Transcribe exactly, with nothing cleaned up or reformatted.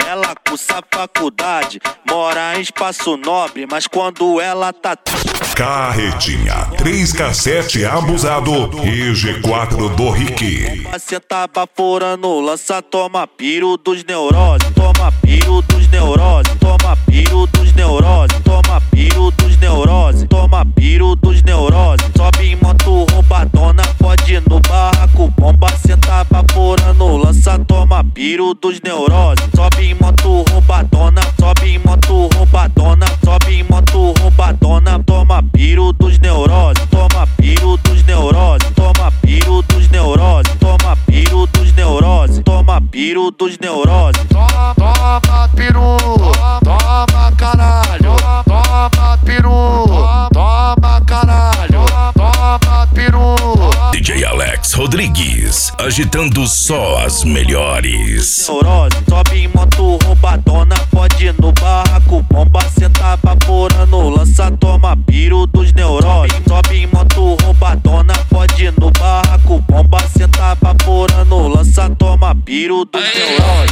ela cursa faculdade, mora em Espaço Nobre, mas quando ela tá... Carretinha, três cassete abusado e G quatro do Rick. Cê tá baforando, lança, toma piro dos neuroses, toma piro dos neuroses, toma piro dos neuroses, toma piro dos neuroses, toma piro dos neuroses. Sobe em moto roubadona, pode ir no barraco bomba. Cê tá baforando, lança, toma piro dos neuroses. Sobe em moto roubadona, sobe em moto roubadona, sobe em moto roubadona, toma piro dos neuroses, toma piro dos neuroses, toma piro dos neuroses, toma piro dos neuroses, toma piro dos neuroses. Toma, toma peru, toma caralho, toma peru, toma caralho, toma peru. D J Alex Rodrigues, agitando só as melhores. Neurose, sobe em moto roubadona, pode ir no barraco bomba. Cê tá baforando, lança, toma piro dos neuroses. Sobe em moto roubadona, pode ir no barraco bomba. Cê tá baforando, lança, toma piro dos neuroses.